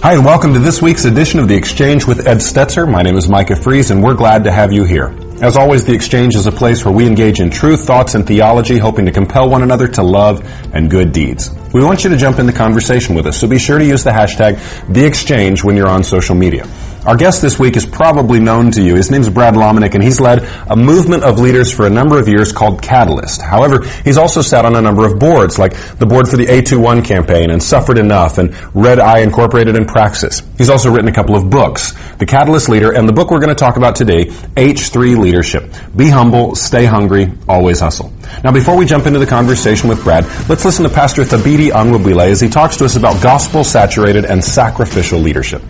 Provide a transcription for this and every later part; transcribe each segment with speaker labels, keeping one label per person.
Speaker 1: Hi, and welcome to this week's edition of The Exchange with Ed Stetzer. My name is Micah Fries, and we're glad to have you here. As always, The Exchange is a place where we engage in truth, thoughts, and theology, hoping to compel one another to love and good deeds. We want you to jump in the conversation with us, so be sure to use the hashtag TheExchange when you're on social media. Our guest this week is probably known to you. His name's Brad Lomenick, and he's led a movement of leaders for a number of years called Catalyst. However, he's also sat on a number of boards, like the board for the A21 campaign and Suffered Enough and Red Eye Incorporated and Praxis. He's also written a couple of books, The Catalyst Leader, and the book we're going to talk about today, H3 Leadership. Be humble, stay hungry, always hustle. Now, before we jump into the conversation with Brad, let's listen to Pastor Thabiti Onwubuile as he talks to us about gospel-saturated and sacrificial leadership.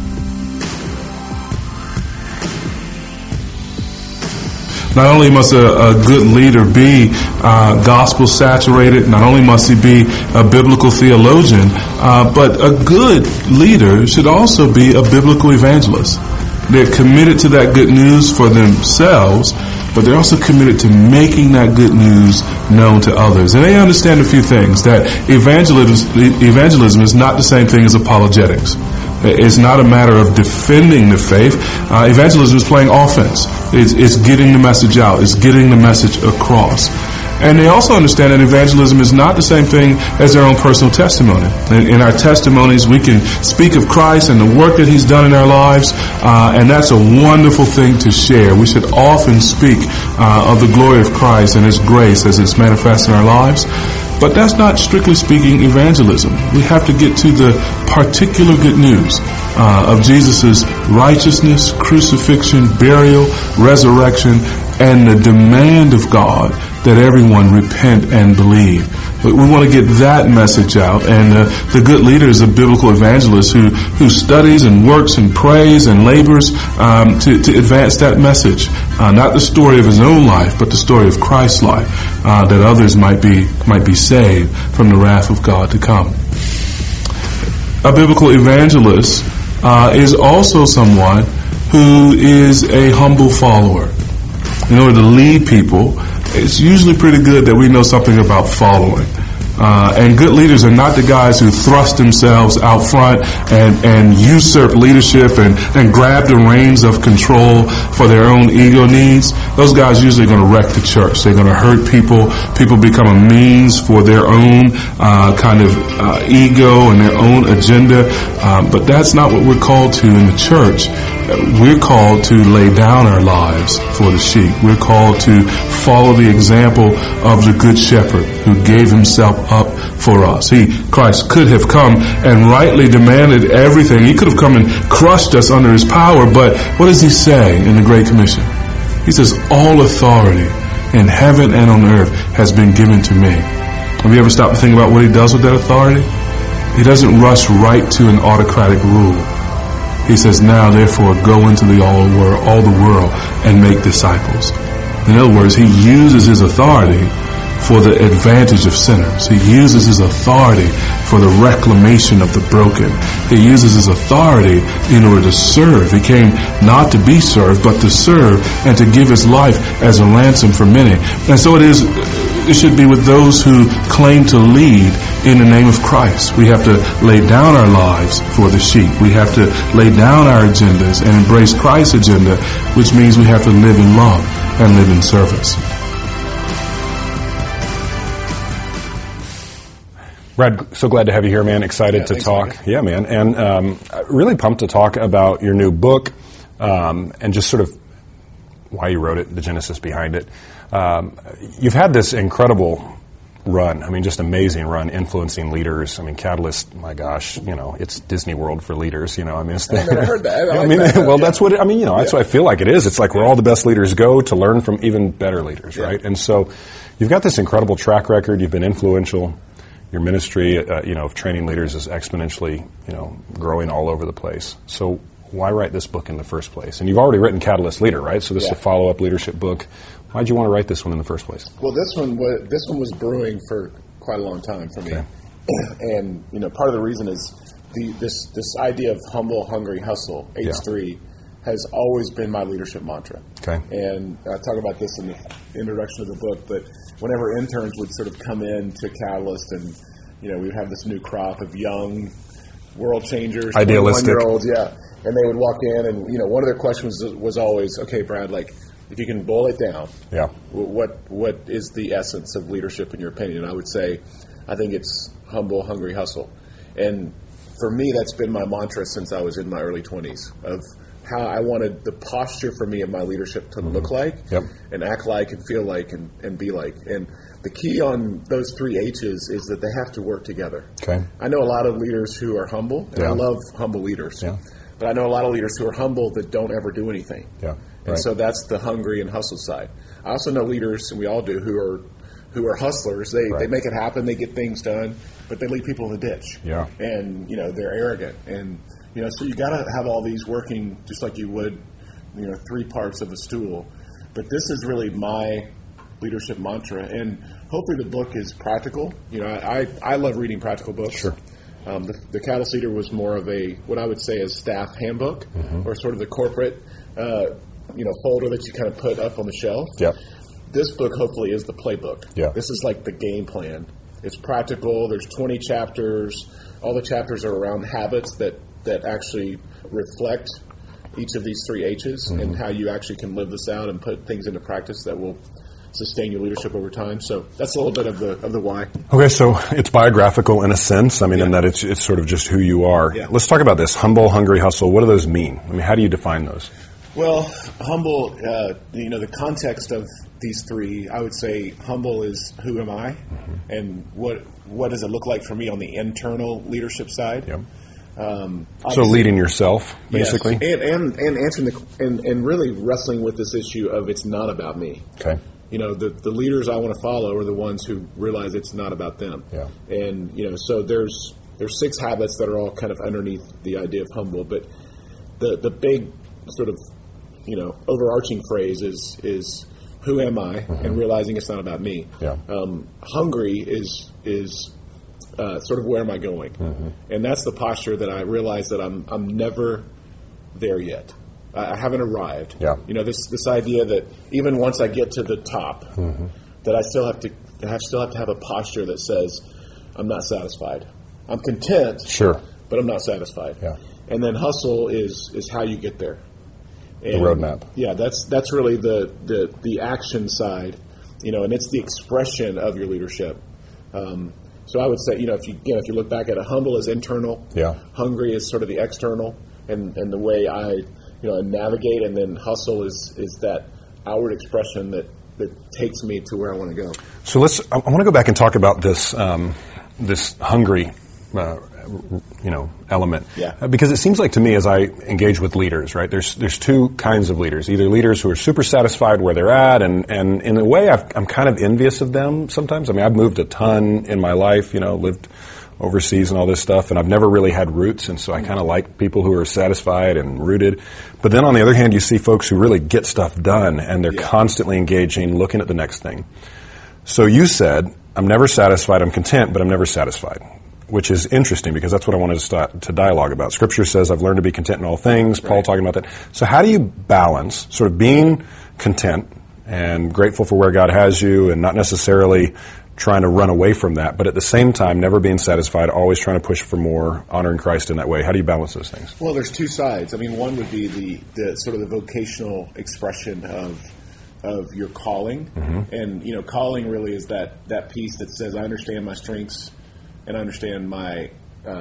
Speaker 2: Not only must a good leader be gospel-saturated, not only must he be a biblical theologian, but a good leader should also be a biblical evangelist. They're committed to that good news for themselves, but they're also committed to making that good news known to others. And they understand a few things, that evangelism is not the same thing as apologetics. It's not a matter of defending the faith. Evangelism is playing offense. It's getting the message out. It's getting the message across. And they also understand that evangelism is not the same thing as their own personal testimony. In our testimonies, we can speak of Christ and the work that He's done in our lives, and that's a wonderful thing to share. We should often speak of the glory of Christ and His grace as it's manifest in our lives. But that's not, strictly speaking, evangelism. We have to get to the particular good news of Jesus' righteousness, crucifixion, burial, resurrection, and the demand of God that everyone repent and believe. But we want to get that message out, and the good leader is a biblical evangelist who studies and works and prays and labors to advance that message. Not the story of his own life, but the story of Christ's life, that others might be saved from the wrath of God to come. A biblical evangelist is also someone who is a humble follower. In order to lead people, it's usually pretty good that we know something about following. And good leaders are not the guys who thrust themselves out front and usurp leadership and grab the reins of control for their own ego needs. Those guys usually are going to wreck the church. They're going to hurt people. People become a means for their own ego and their own agenda. But that's not what we're called to in the church. We're called to lay down our lives for the sheep. We're called to follow the example of the Good Shepherd who gave Himself up for us. Christ could have come and rightly demanded everything. He could have come and crushed us under His power, but what does He say in the Great Commission? He says, all authority in heaven and on earth has been given to me. Have you ever stopped to think about what He does with that authority? He doesn't rush right to an autocratic rule. He says, now therefore go into all the world and make disciples. In other words, He uses His authority for the advantage of sinners. He uses His authority for the reclamation of the broken. He uses His authority in order to serve. He came not to be served, but to serve and to give His life as a ransom for many. And so it should be with those who claim to lead in the name of Christ. We have to lay down our lives for the sheep. We have to lay down our agendas and embrace Christ's agenda, which means we have to live in love and live in service.
Speaker 1: Brad, so glad to have you here, man. Excited to talk.
Speaker 2: Mike.
Speaker 1: Yeah, man. And really pumped to talk about your new book and just sort of why you wrote it, the genesis behind it. You've had this incredible run. I mean, just amazing run, influencing leaders. I mean, Catalyst, my gosh, it's Disney World for leaders. I mean, it's
Speaker 2: I never heard that.
Speaker 1: That's what that's what I feel like it is. It's like where all the best leaders go to learn from even better leaders, right? And so you've got this incredible track record. You've been influential. Your ministry, of training leaders is exponentially, growing all over the place. So why write this book in the first place? And you've already written Catalyst Leader, right? So this is a follow-up leadership book. Why did you want to write this one in the first place?
Speaker 3: Well, this one was brewing for quite a long time for me, and part of the reason is this idea of humble, hungry, hustle. H3 has always been my leadership mantra.
Speaker 1: Okay.
Speaker 3: And I talk about this in the introduction of the book, but whenever interns would sort of come in to Catalyst and, we'd have this new crop of young, world changers,
Speaker 1: idealistic
Speaker 3: 21-year-olds, yeah. And they would walk in, and one of their questions was always, okay, Brad, like, if you can boil it down, what is the essence of leadership in your opinion? And I would say, I think it's humble, hungry, hustle. And for me, that's been my mantra since I was in my early 20s, of how I wanted the posture for me of my leadership to look like and act like and feel like and be like. And the key on those 3 H's is that they have to work together.
Speaker 1: Okay.
Speaker 3: I know a lot of leaders who are humble, and I love humble leaders. Yeah. But I know a lot of leaders who are humble that don't ever do anything. Yeah. And so that's the hungry and hustle side. I also know leaders, and we all do, who are hustlers. They make it happen, they get things done, but they leave people in the ditch. Yeah. And they're arrogant, and so you got to have all these working just like you would 3 parts of a stool. But this is really my leadership mantra, and hopefully the book is practical. I love reading practical books. Sure. The Cattle Seeder was more of what I would say is staff handbook, or sort of the corporate folder that you kind of put up on the shelf. Yep. This book hopefully is the playbook. Yeah. This is like the game plan. It's practical. There's 20 chapters. All the chapters are around habits that actually reflect each of these 3 H's and how you actually can live this out and put things into practice that will sustain your leadership over time. So that's a little bit of the why. Okay, so it's biographical in a sense. I mean, in that it's sort of just who you are. Yeah. Let's talk about this. Humble, hungry, hustle. What do those mean? I mean, how do you define those? Well, humble, the context of these 3, I would say humble is who am I, and what does it look like for me on the internal leadership side. Yep. So leading yourself, basically, yes. and answering and really wrestling with this issue of it's not about me. Okay. The leaders I want to follow are the ones who realize it's not about them. Yeah. And so there's 6 habits that are all kind of underneath the idea of humble, but the big sort of overarching phrase is who am I, and realizing it's not about me. Yeah. Hungry is sort of where am I going, and that's the posture that I realize that I'm never there yet. I haven't arrived. Yeah. This idea that even once I get to the top, that I still have to have a posture that says I'm not satisfied. I'm content. Sure. But I'm not satisfied. Yeah. And then hustle is how you get there. And the roadmap. Yeah, that's really the action side, and it's the expression of your leadership. So I would say, if you look back at it, humble is internal. Yeah. Hungry is sort of the external, and the way I navigate, and then hustle is that outward expression that takes me to where I want to go. So I want to go back and talk about this this hungry element. Yeah. Because it seems like to me as I engage with leaders, right, there's 2 kinds of leaders. Either leaders who are super satisfied where they're at, and in a way I'm kind of envious of them sometimes. I mean, I've moved a ton in my life, lived overseas and all this stuff, and I've never really had roots, and so I kind of like people who are satisfied and rooted. But then on the other hand, you see folks who really get stuff done, and they're constantly engaging, looking at the next thing. So you said, I'm never satisfied, I'm content, but I'm never satisfied, which is interesting because that's what I wanted to start to dialogue about. Scripture says, I've learned to be content in all things. Paul talking about that. So how do you balance sort of being content and grateful for where God has you and not necessarily trying to run away from that, but at the same time, never being satisfied, always trying to push for more, honoring Christ in that way? How do you balance those things? Well, there's 2 sides. I mean, one would be the sort of the vocational expression of your calling. And, calling really is that piece that says, I understand my strengths, and I understand I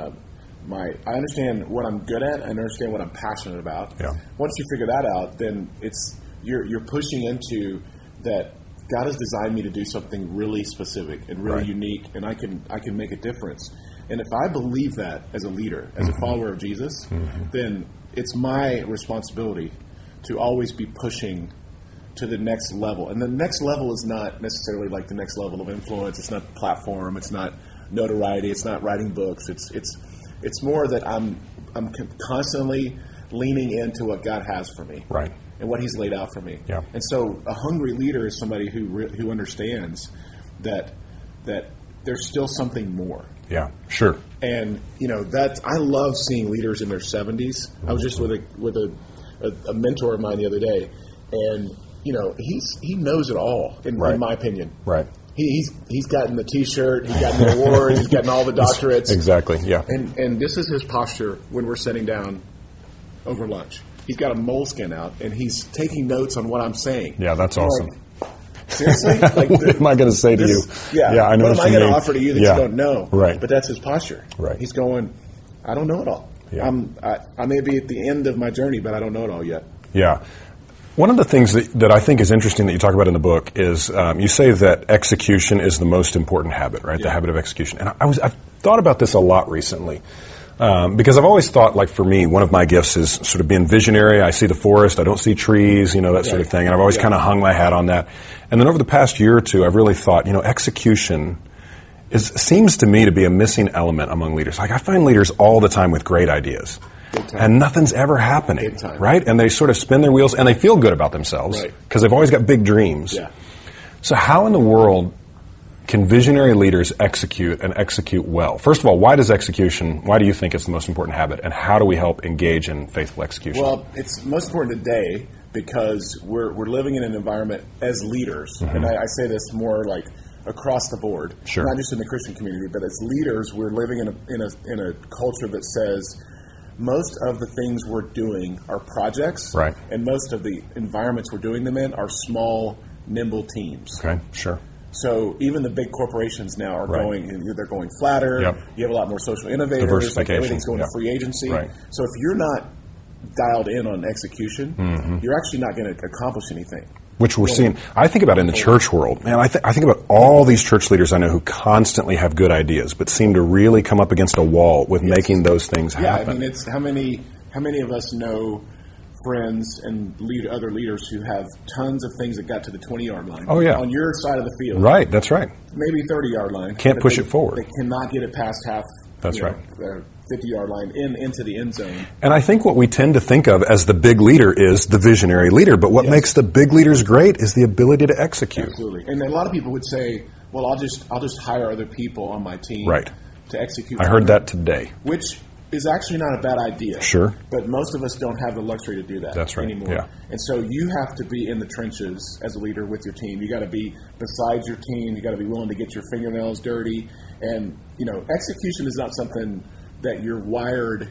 Speaker 3: understand what I'm good at, and I understand what I'm passionate about. Yeah. Once you figure that out, then you're pushing into that God has designed me to do something really specific and really unique, and I can make a difference. And if I believe that as a leader, as a follower of Jesus, then it's my responsibility to always be pushing to the next level. And the next level is not necessarily like the next level of influence. It's not the platform. It's not notoriety. It's not writing books. It's more that I'm constantly leaning into what God has for me. Right. And what He's laid out for me. Yeah. And so a hungry leader is somebody who understands that there's still something more. Yeah, sure. And I love seeing leaders in their 70s. I was just with a mentor of mine the other day, and he knows it all in my opinion. Right. he's gotten the T-shirt, he's gotten the awards, he's gotten all the doctorates.
Speaker 1: Exactly, yeah.
Speaker 3: And this is his posture when we're sitting down over lunch. He's got a moleskin out, and he's taking notes on what I'm saying.
Speaker 1: Yeah, that's awesome.
Speaker 3: Like, seriously? Like,
Speaker 1: what am I going to say to you?
Speaker 3: Yeah,
Speaker 1: I know
Speaker 3: what am I
Speaker 1: going
Speaker 3: to offer to you that you don't know?
Speaker 1: Right.
Speaker 3: But that's his posture.
Speaker 1: Right.
Speaker 3: He's going, I don't know it all.
Speaker 1: Yeah.
Speaker 3: I may be at the end of my journey, but I don't know it all yet.
Speaker 1: Yeah. One of the things that I think is interesting that you talk about in the book is you say that execution is the most important habit, right? The habit of execution. And I've thought about this a lot recently because I've always thought, like for me, one of my gifts is sort of being visionary. I see the forest, I don't see trees, that sort of thing. And I've always kind of hung my hat on that. And then over the past year or two, I've really thought, execution seems to me to be a missing element among leaders. Like I find leaders all the time with great ideas. And nothing's ever happening, right? And they sort of spin their wheels, and they feel good about themselves because they've always got big dreams.
Speaker 3: Yeah.
Speaker 1: So how in the world can visionary leaders execute and execute well? First of all, why do you think it's the most important habit, and how do we help engage in faithful execution?
Speaker 3: Well, it's most important today because we're living in an environment as leaders, and I say this more like across the board, not just in the Christian community, but as leaders, we're living in a culture that says most of the things we're doing are projects, and most of the environments we're doing them in are small, nimble teams.
Speaker 1: Okay, sure.
Speaker 3: So even the big corporations now are they're going flatter.
Speaker 1: Yep.
Speaker 3: You have a lot more social innovators. Like everything's going to free agency.
Speaker 1: Right.
Speaker 3: So if you're not dialed in on execution, you're actually not going to accomplish anything.
Speaker 1: Which we're seeing. I think about in the church world. Man, I think about all these church leaders I know who constantly have good ideas, but seem to really come up against a wall with making those things happen.
Speaker 3: Yeah, I mean, it's how many of us know friends and other leaders who have tons of things that got to the 20-yard line.
Speaker 1: Oh, yeah.
Speaker 3: On your side of the field.
Speaker 1: Right, that's right.
Speaker 3: Maybe 30-yard line.
Speaker 1: Can't push it forward.
Speaker 3: They cannot get it past half.
Speaker 1: That's right.
Speaker 3: 50-yard line into the end zone. And
Speaker 1: I think what we tend to think of as the big leader is the visionary leader, but what makes the big leaders great is the ability to execute.
Speaker 3: Absolutely. And a lot of people would say, well, I'll just hire other people on my team to execute.
Speaker 1: I heard that today.
Speaker 3: Which is actually not a bad idea.
Speaker 1: Sure.
Speaker 3: But most of us don't have the luxury to do that anymore.
Speaker 1: Yeah.
Speaker 3: And so you have to be in the trenches as a leader with your team. You got to be beside your team. You got to be willing to get your fingernails dirty. And, execution is not something that you're wired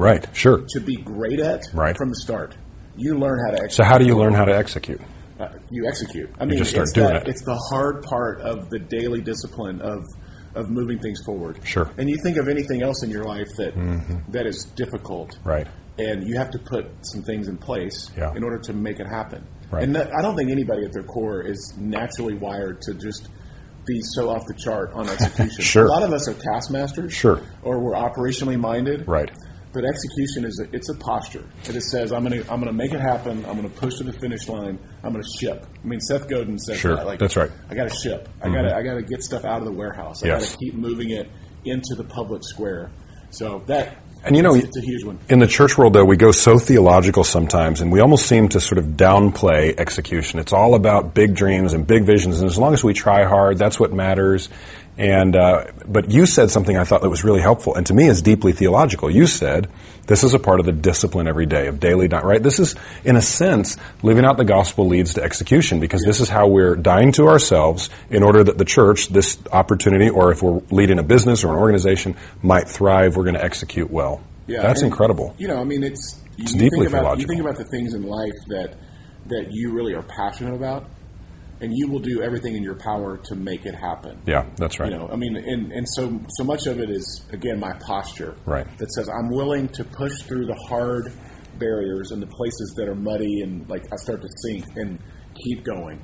Speaker 3: to be great at from the start. You learn how to execute.
Speaker 1: So how do you learn how to execute?
Speaker 3: You execute.
Speaker 1: You just start doing it.
Speaker 3: It's the hard part of the daily discipline of moving things forward.
Speaker 1: Sure.
Speaker 3: And you think of anything else in your life that is difficult.
Speaker 1: Right.
Speaker 3: And you have to put some things in place in order to make it happen.
Speaker 1: Right.
Speaker 3: And I don't think anybody at their core is naturally wired to just be so off the chart on execution.
Speaker 1: Sure.
Speaker 3: A lot of us are taskmasters.
Speaker 1: Sure.
Speaker 3: Or we're operationally minded.
Speaker 1: Right.
Speaker 3: But execution it's a posture. It says I'm gonna make it happen. I'm gonna push to the finish line. I'm gonna ship. I mean, Seth Godin says that. Like,
Speaker 1: that's right.
Speaker 3: I got to ship. I gotta get stuff out of the warehouse. I got to keep moving it into the public square. So it's a huge one.
Speaker 1: In the church world, though, we go so theological sometimes, and we almost seem to sort of downplay execution. It's all about big dreams and big visions, and as long as we try hard, that's what matters. And but you said something I thought that was really helpful, and to me is deeply theological. You said this is a part of the discipline every day of daily diet, right? This is, in a sense, living out the gospel leads to execution, because this is how we're dying to ourselves in order that the church, this opportunity, or if we're leading a business or an organization, might thrive. We're going to execute well.
Speaker 3: Yeah,
Speaker 1: that's incredible.
Speaker 3: It's
Speaker 1: deeply theological.
Speaker 3: You think about the things in life that you really are passionate about, and you will do everything in your power to make it happen.
Speaker 1: Yeah, that's right.
Speaker 3: And so much of it is, again, my posture.
Speaker 1: Right.
Speaker 3: That says I'm willing to push through the hard barriers and the places that are muddy, and like I start to sink, and keep going.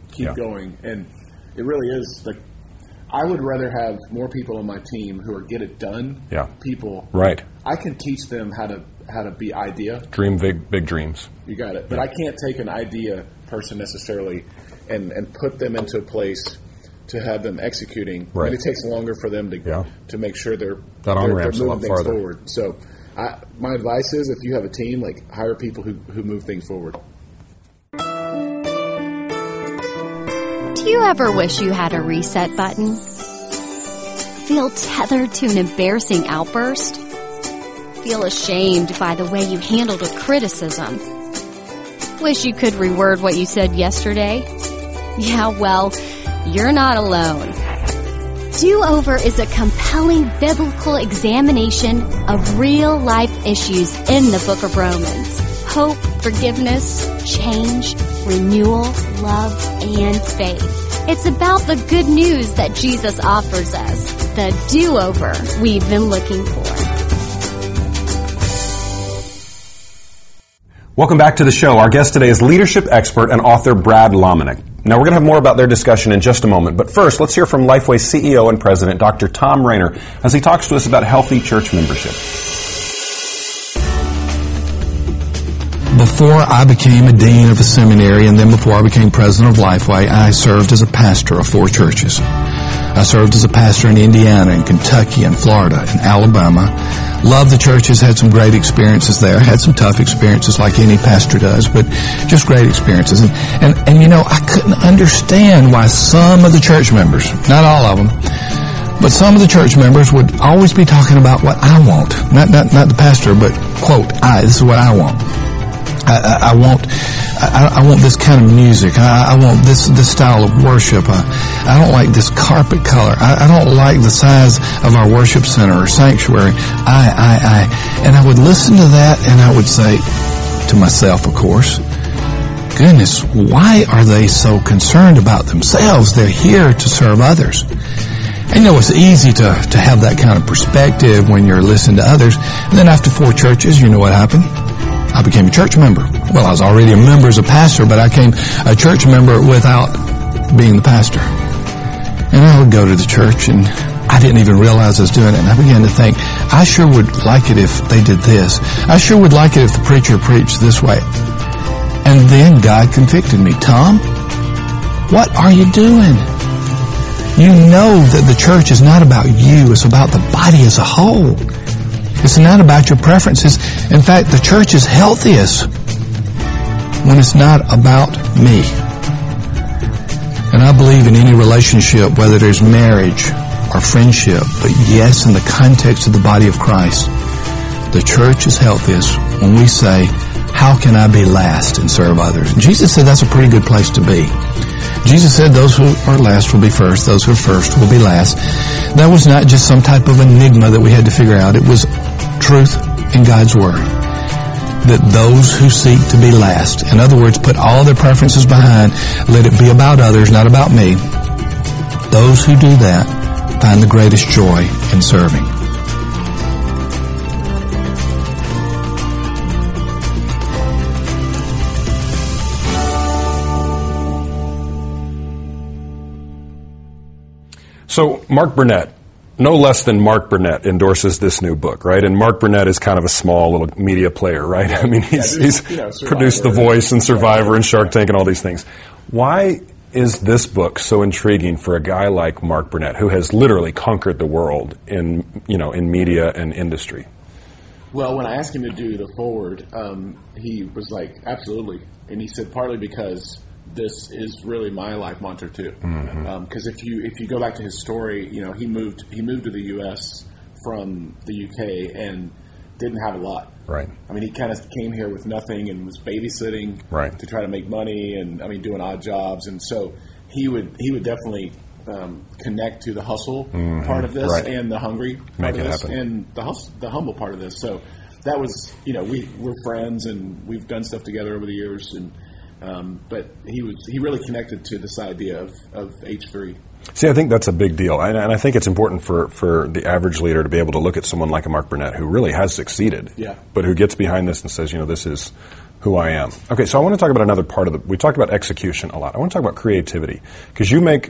Speaker 3: And it really is like, I would rather have more people on my team who are get it done people.
Speaker 1: Right.
Speaker 3: I can teach them how to be idea.
Speaker 1: Dream big dreams.
Speaker 3: You got it. But I can't take an idea person necessarily and put them into a place to have them executing.
Speaker 1: Right.
Speaker 3: And it takes longer for them to make sure they're
Speaker 1: on-ramp's
Speaker 3: moving
Speaker 1: a lot
Speaker 3: things
Speaker 1: farther.
Speaker 3: forward. So my advice is, if you have a team, like, hire people who move things forward.
Speaker 4: Do you ever wish you had a reset button? Feel tethered to an embarrassing outburst? Feel ashamed by the way you handled a criticism? Wish you could reword what you said yesterday? Yeah, well, you're not alone. Do-Over is a compelling biblical examination of real-life issues in the book of Romans. Hope, forgiveness, change, renewal, love, and faith. It's about the good news that Jesus offers us, the do-over we've been looking for.
Speaker 1: Welcome back to the show. Our guest today is leadership expert and author Brad Lomenick. Now, we're going to have more about their discussion in just a moment, but first, let's hear from Lifeway CEO and President, Dr. Tom Rainer, as he talks to us about healthy church membership.
Speaker 5: Before I became a dean of a seminary and then before I became president of Lifeway, I served as a pastor of 4 churches. I served as a pastor in Indiana and Kentucky and Florida and Alabama. Loved the churches, had some great experiences there. Had some tough experiences like any pastor does, but just great experiences. And you know, I couldn't understand why some of the church members, not all of them, but some of the church members would always be talking about what I want. Not the pastor, but, quote, this is what I want. I want this kind of music. I want this style of worship. I don't like this carpet color. I don't like the size of our worship center or sanctuary. And I would listen to that and I would say to myself, of course, goodness, why are they so concerned about themselves? They're here to serve others. And you know, it's easy to have that kind of perspective when you're listening to others. And then after 4 churches, you know what happened? I became a church member. Well, I was already a member as a pastor, but I became a church member without being the pastor. And I would go to the church, and I didn't even realize I was doing it. And I began to think, I sure would like it if they did this. I sure would like it if the preacher preached this way. And then God convicted me. Tom, what are you doing? You know that the church is not about you. It's about the body as a whole. It's not about your preferences. In fact, the church is healthiest when it's not about me. And I believe in any relationship, whether there's marriage or friendship, but yes, in the context of the body of Christ, the church is healthiest when we say, how can I be last and serve others? And Jesus said that's a pretty good place to be. Jesus said those who are last will be first, those who are first will be last. That was not just some type of enigma that we had to figure out. It was truth in God's Word. That those who seek to be last, in other words, put all their preferences behind, let it be about others, not about me, those who do that find the greatest joy in serving.
Speaker 1: So Mark Burnett, no less than Mark Burnett, endorses this new book, right? And Mark Burnett is kind of a small little media player, right? I mean, he's produced The Voice and Survivor and Shark Tank and all these things. Why is this book so intriguing for a guy like Mark Burnett, who has literally conquered the world in media and industry?
Speaker 3: Well, when I asked him to do the foreword, he was like, absolutely. And he said partly because this is really my life mantra too. Because if you go back to his story, you know, he moved to the U.S. from the UK and didn't have a lot.
Speaker 1: Right.
Speaker 3: I mean, he kind of came here with nothing and was babysitting to try to make money and doing odd jobs. And so he would definitely connect to the hustle part of this and the hungry part of this and the humble part of this. So that was, we're friends and we've done stuff together over the years and. But he really connected to this idea of H3.
Speaker 1: See, I think that's a big deal, and I think it's important for the average leader to be able to look at someone like a Mark Burnett who really has succeeded, but who gets behind this and says, this is who I am. Okay, so I want to talk about another part of we talked about execution a lot. I want to talk about creativity, because you make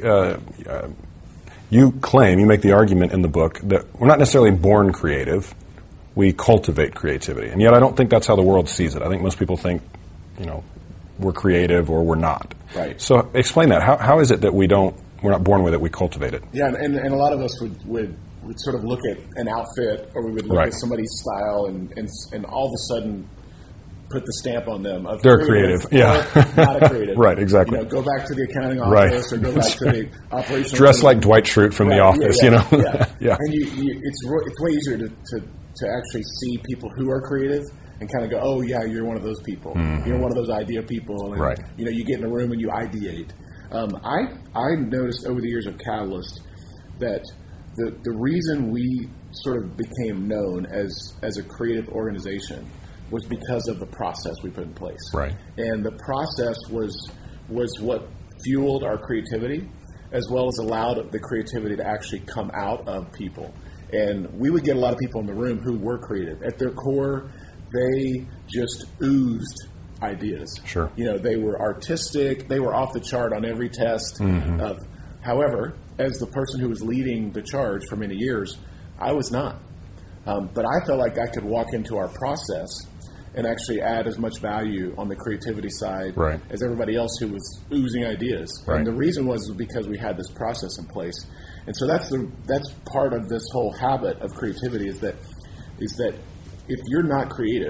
Speaker 1: you make the argument in the book that we're not necessarily born creative, we cultivate creativity, and yet I don't think that's how the world sees it. I think most people think, we're creative or we're not.
Speaker 3: Right.
Speaker 1: So explain that. How is it that we're not born with it, we cultivate it?
Speaker 3: Yeah, and a lot of us would sort of look at an outfit or we would look at somebody's style and all of a sudden put the stamp on them of
Speaker 1: they're creative. Yeah.
Speaker 3: Not a creative.
Speaker 1: Right, exactly.
Speaker 3: Go back to the accounting office or go back to the operational.
Speaker 1: Dress like Dwight Schrute from The Office,
Speaker 3: Yeah. And it's way easier to actually see people who are creative and kind of go, oh, yeah, you're one of those people. You're one of those idea people. And, you get in a room and you ideate. I noticed over the years of Catalyst that the reason we sort of became known as a creative organization was because of the process we put in place.
Speaker 1: Right.
Speaker 3: And the process was what fueled our creativity, as well as allowed the creativity to actually come out of people. And we would get a lot of people in the room who were creative. At their core, they just oozed ideas.
Speaker 1: Sure.
Speaker 3: They were artistic. They were off the chart on every test. However, as the person who was leading the charge for many years, I was not. But I felt like I could walk into our process and actually add as much value on the creativity side as everybody else who was oozing ideas.
Speaker 1: Right.
Speaker 3: And the reason was because we had this process in place. And so that's part of this whole habit of creativity is that if you're not creative,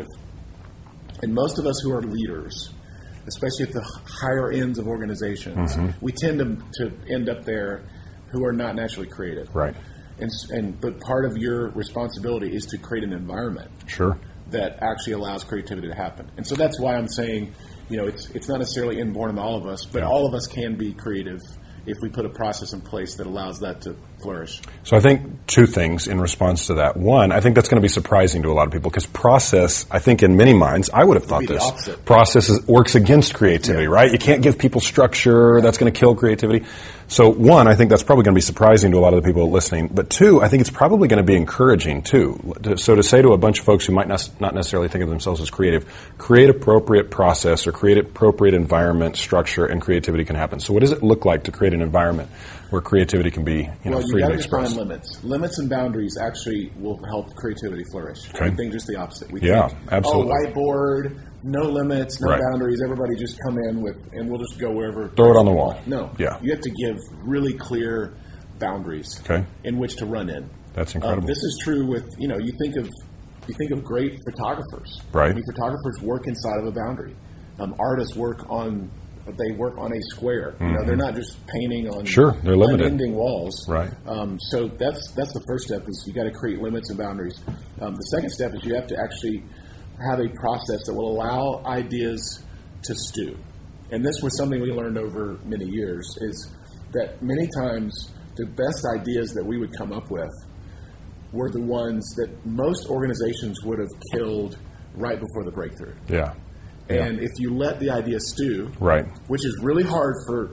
Speaker 3: and most of us who are leaders, especially at the higher ends of organizations, we tend to end up there who are not naturally creative.
Speaker 1: Right.
Speaker 3: But part of your responsibility is to create an environment that actually allows creativity to happen. And so that's why I'm saying, it's not necessarily inborn in all of us, but all of us can be creative if we put a process in place that allows that to flourish.
Speaker 1: So I think two things in response to that. One, I think that's going to be surprising to a lot of people because process, I think in many minds, I would have thought this. Process works against creativity, right? You can't give people structure. That's going to kill creativity. So one, I think that's probably going to be surprising to a lot of the people listening. But two, I think it's probably going to be encouraging too. So to say to a bunch of folks who might not necessarily think of themselves as creative, create appropriate process or create appropriate environment, structure, and creativity can happen. So what does it look like to create an environment where creativity can be, free to express?
Speaker 3: Define limits. Limits and boundaries actually will help creativity flourish.
Speaker 1: Okay.
Speaker 3: We think just the opposite. We
Speaker 1: think, absolutely.
Speaker 3: Whiteboard, no limits, no boundaries. Everybody just come in and we'll just go wherever.
Speaker 1: Throw it on the wall.
Speaker 3: No.
Speaker 1: Yeah.
Speaker 3: You have to give really clear boundaries in which to run in.
Speaker 1: That's incredible.
Speaker 3: This is true with, you think of great photographers.
Speaker 1: Right.
Speaker 3: I mean, photographers work inside of a boundary. Artists work on a square. They're not just painting on
Speaker 1: they're limited.
Speaker 3: unending walls.
Speaker 1: Right.
Speaker 3: So that's the first step is you got to create limits and boundaries. The second step is you have to actually have a process that will allow ideas to stew. And this was something we learned over many years is that many times the best ideas that we would come up with were the ones that most organizations would have killed right before the breakthrough.
Speaker 1: Yeah.
Speaker 3: And if you let the idea stew, which is really hard for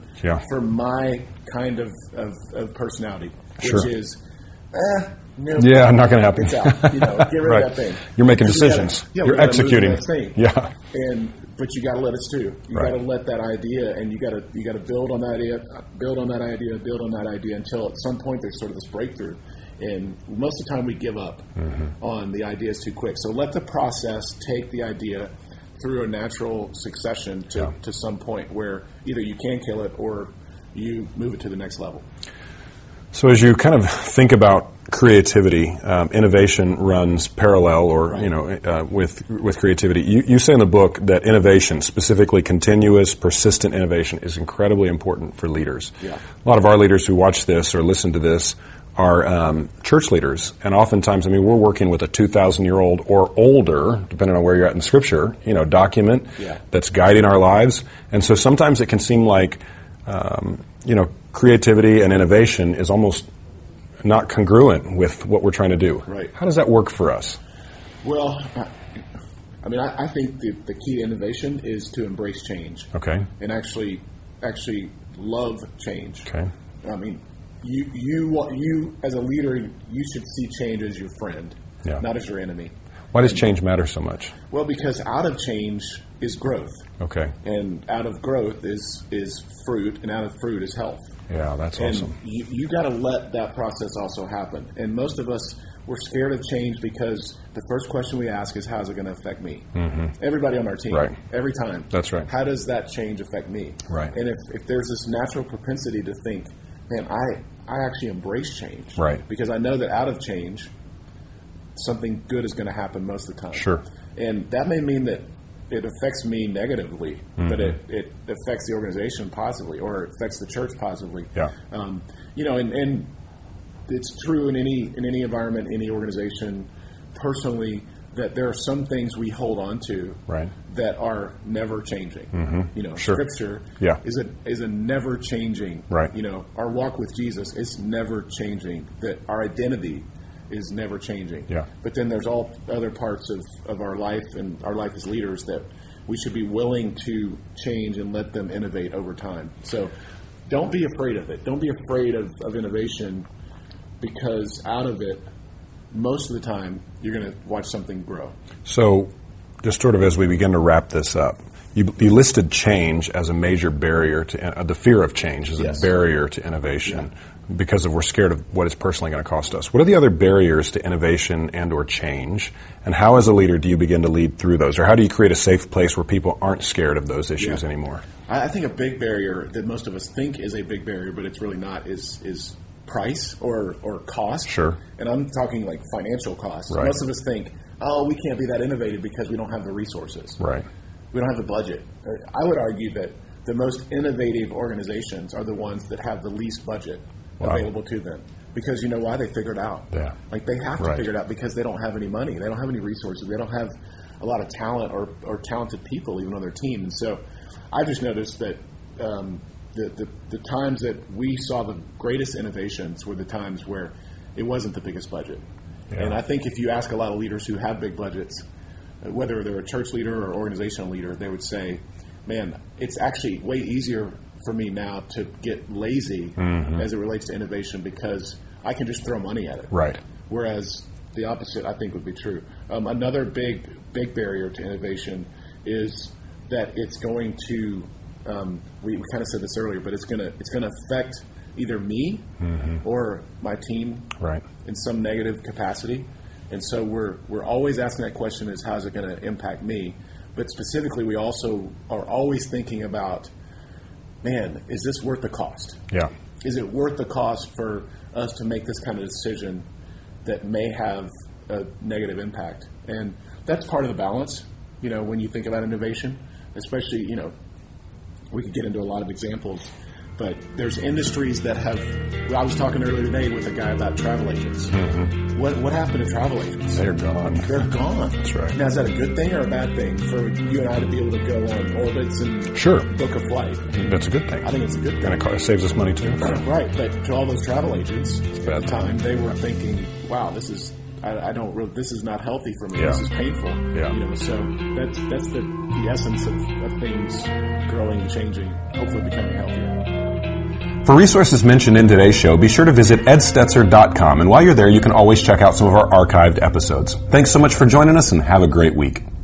Speaker 3: my kind of personality, which is, no,
Speaker 1: not going to happen.
Speaker 3: It's out. Get rid of that thing.
Speaker 1: You're making decisions. You're executing.
Speaker 3: Yeah. But you got to let it stew. You got to let that idea, and you got to build on that idea, build on that idea until at some point there's sort of this breakthrough. And most of the time we give up on the ideas too quick. So let the process take the idea through a natural succession to some point where either you can kill it or you move it to the next level.
Speaker 1: So as you kind of think about creativity, innovation runs parallel or, with creativity. You say in the book that innovation, specifically continuous, persistent innovation, is incredibly important for leaders.
Speaker 3: Yeah.
Speaker 1: A lot of our leaders who watch this or listen to this are church leaders, and oftentimes, we're working with a 2,000-year-old or older, depending on where you're at in Scripture, document that's guiding our lives. And so sometimes it can seem like, creativity and innovation is almost not congruent with what we're trying to do.
Speaker 3: Right.
Speaker 1: How does that work for us?
Speaker 3: Well, I think the key to innovation is to embrace change.
Speaker 1: Okay.
Speaker 3: And actually love change.
Speaker 1: Okay.
Speaker 3: You as a leader, you should see change as your friend, not as your enemy.
Speaker 1: Why does change matter so much?
Speaker 3: Well, because out of change is growth.
Speaker 1: Okay.
Speaker 3: And out of growth is fruit, and out of fruit is health.
Speaker 1: Yeah, that's awesome.
Speaker 3: You got to let that process also happen. And most of us, we're scared of change because the first question we ask is, how's it going to affect me? Mm-hmm. Everybody on our team.
Speaker 1: Right.
Speaker 3: Every time.
Speaker 1: That's right.
Speaker 3: How does that change affect me?
Speaker 1: Right.
Speaker 3: And if there's this natural propensity to think, man, I actually embrace change.
Speaker 1: Right.
Speaker 3: Because I know that out of change, something good is going to happen most of the time.
Speaker 1: Sure.
Speaker 3: And that may mean that it affects me negatively, but it affects the organization positively, or it affects the church positively.
Speaker 1: Yeah.
Speaker 3: And it's true in any environment, any organization. Personally, that there are some things we hold on to
Speaker 1: Right.
Speaker 3: that are never changing.
Speaker 1: Sure.
Speaker 3: Scripture
Speaker 1: Yeah.
Speaker 3: is a never changing.
Speaker 1: Right.
Speaker 3: Our walk with Jesus is never changing. That our identity is never changing.
Speaker 1: Yeah.
Speaker 3: But then there's all other parts of our life and our life as leaders that we should be willing to change and let them innovate over time. So don't be afraid of it. Don't be afraid of innovation, because out of it, most of the time, you're going to watch something grow.
Speaker 1: So, just sort of as we begin to wrap this up, you listed change as a major barrier to the fear of change as
Speaker 3: Yes.
Speaker 1: a barrier to innovation because we're scared of what it's personally going to cost us. What are the other barriers to innovation and or change, and how as a leader do you begin to lead through those, or how do you create a safe place where people aren't scared of those issues anymore?
Speaker 3: I think a big barrier that most of us think is a big barrier, but it's really not, is price or cost.
Speaker 1: Sure.
Speaker 3: And I'm talking like financial cost.
Speaker 1: Right.
Speaker 3: Most of us think, we can't be that innovative because we don't have the resources.
Speaker 1: Right.
Speaker 3: We don't have the budget. I would argue that the most innovative organizations are the ones that have the least budget available to them. Because you know why? They figure it out.
Speaker 1: Yeah.
Speaker 3: Like they have to
Speaker 1: Right.
Speaker 3: figure it out because they don't have any money. They don't have any resources. They don't have a lot of talent or talented people even on their team. And so I just noticed that the times that we saw the greatest innovations were the times where it wasn't the biggest budget.
Speaker 1: Yeah.
Speaker 3: And I think if you ask a lot of leaders who have big budgets, whether they're a church leader or organizational leader, they would say, man, it's actually way easier for me now to get lazy as it relates to innovation because I can just throw money at it.
Speaker 1: Right.
Speaker 3: Whereas the opposite, I think, would be true. Another big barrier to innovation is that it's going to we kind of said this earlier, but it's going to affect either me or my team
Speaker 1: Right.
Speaker 3: in some negative capacity. And so we're always asking that question: is how is it going to impact me? But specifically, we also are always thinking about, man, is this worth the cost?
Speaker 1: Yeah.
Speaker 3: Is it worth the cost for us to make this kind of decision that may have a negative impact? And that's part of the balance, when you think about innovation, especially, we could get into a lot of examples, but there's industries that have, I was talking earlier today with a guy about travel agents. What happened to travel agents?
Speaker 1: They're gone.
Speaker 3: They're gone.
Speaker 1: That's right.
Speaker 3: Now, is that a good thing or a bad thing for you and I to be able to go on orbits and
Speaker 1: Sure.
Speaker 3: book a flight?
Speaker 1: That's a good thing.
Speaker 3: I think it's a good thing.
Speaker 1: And it saves us money too.
Speaker 3: Right, but to all those travel agents
Speaker 1: bad.
Speaker 3: at the time, they were thinking, wow, this is this is not healthy for me.
Speaker 1: Yeah.
Speaker 3: This is painful.
Speaker 1: Yeah.
Speaker 3: So that's the essence of things growing and changing, hopefully becoming healthier.
Speaker 1: For resources mentioned in today's show, be sure to visit edstetzer.com. And while you're there, you can always check out some of our archived episodes. Thanks so much for joining us, and have a great week.